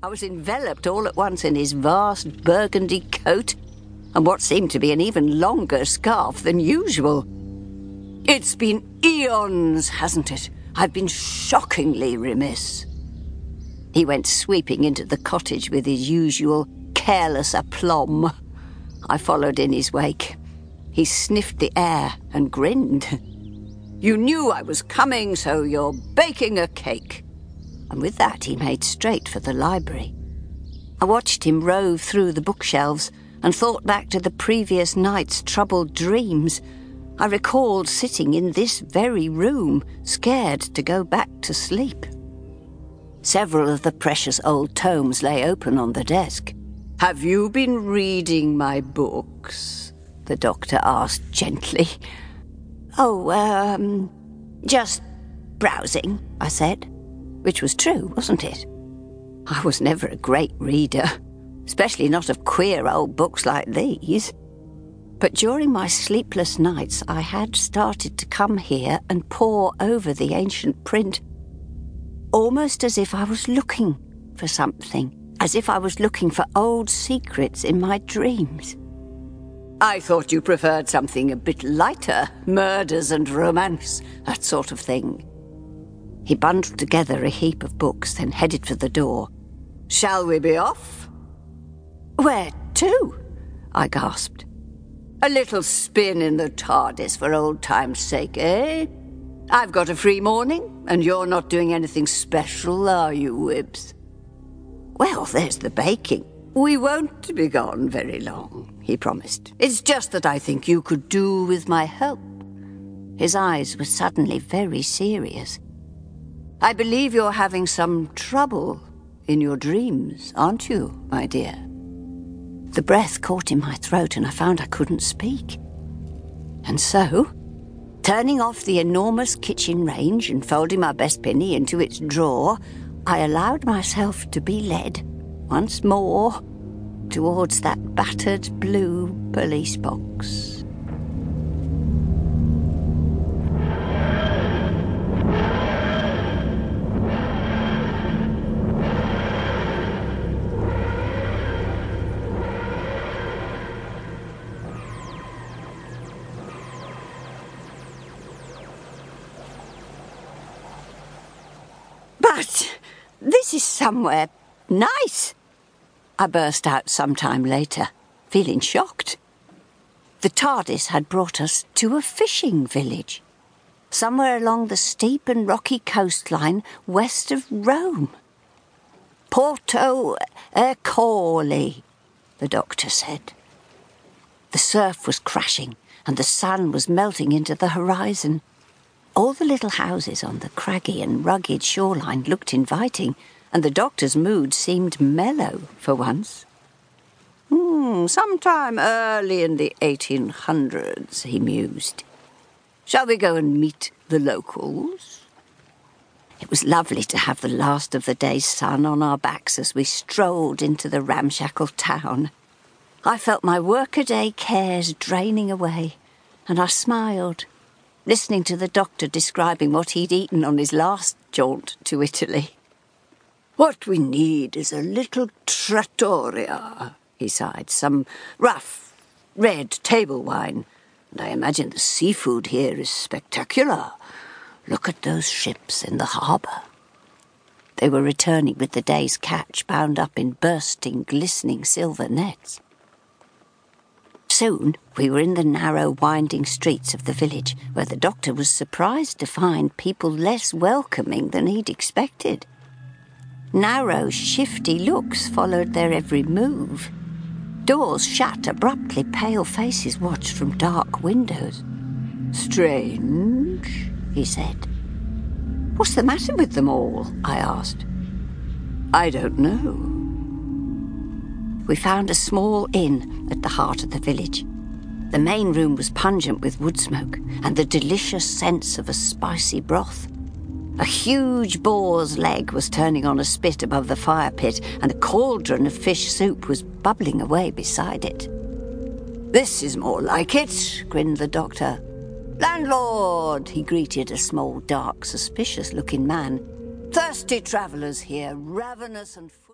I was enveloped all at once in his vast burgundy coat and what seemed to be an even longer scarf than usual. It's been eons, hasn't it? I've been shockingly remiss. He went sweeping into the cottage with his usual careless aplomb. I followed in his wake. He sniffed the air and grinned. You knew I was coming, so you're baking a cake. And with that he made straight for the library. I watched him rove through the bookshelves and thought back to the previous night's troubled dreams. I recalled sitting in this very room, scared to go back to sleep. Several of the precious old tomes lay open on the desk. Have you been reading my books? The doctor asked gently. Oh, just browsing, I said. Which was true, wasn't it? I was never a great reader, especially not of queer old books like these. But during my sleepless nights, I had started to come here and pore over the ancient print, almost as if I was looking for something, as if I was looking for old secrets in my dreams. I thought you preferred something a bit lighter, murders and romance, that sort of thing. He bundled together a heap of books, then headed for the door. Shall we be off? Where to? I gasped. A little spin in the TARDIS for old time's sake, eh? I've got a free morning, and you're not doing anything special, are you, Wibbs? Well, there's the baking. We won't be gone very long, he promised. It's just that I think you could do with my help. His eyes were suddenly very serious. I believe you're having some trouble in your dreams, aren't you, my dear? The breath caught in my throat and I found I couldn't speak. And so, turning off the enormous kitchen range and folding my best penny into its drawer, I allowed myself to be led, once more, towards that battered blue police box. But this is somewhere nice, I burst out some time later, feeling shocked. The TARDIS had brought us to a fishing village, somewhere along the steep and rocky coastline west of Rome. Porto Ercole, the doctor said. The surf was crashing and the sun was melting into the horizon. All the little houses on the craggy and rugged shoreline looked inviting, and the doctor's mood seemed mellow for once. Sometime early in the 1800s, he mused. Shall we go and meet the locals? It was lovely to have the last of the day's sun on our backs as we strolled into the ramshackle town. I felt my workaday cares draining away, and I smiled, listening to the doctor describing what he'd eaten on his last jaunt to Italy. What we need is a little trattoria, he sighed, some rough, red table wine, and I imagine the seafood here is spectacular. Look at those ships in the harbour. They were returning with the day's catch bound up in bursting, glistening silver nets. Soon we were in the narrow, winding streets of the village, where the doctor was surprised to find people less welcoming than he'd expected. Narrow, shifty looks followed their every move. Doors shut abruptly, pale faces watched from dark windows. Strange, he said. What's the matter with them all? I asked. I don't know. We found a small inn at the heart of the village. The main room was pungent with wood smoke and the delicious sense of a spicy broth. A huge boar's leg was turning on a spit above the fire pit, and a cauldron of fish soup was bubbling away beside it. This is more like it, grinned the doctor. Landlord, he greeted a small, dark, suspicious-looking man. Thirsty travellers here, ravenous and full.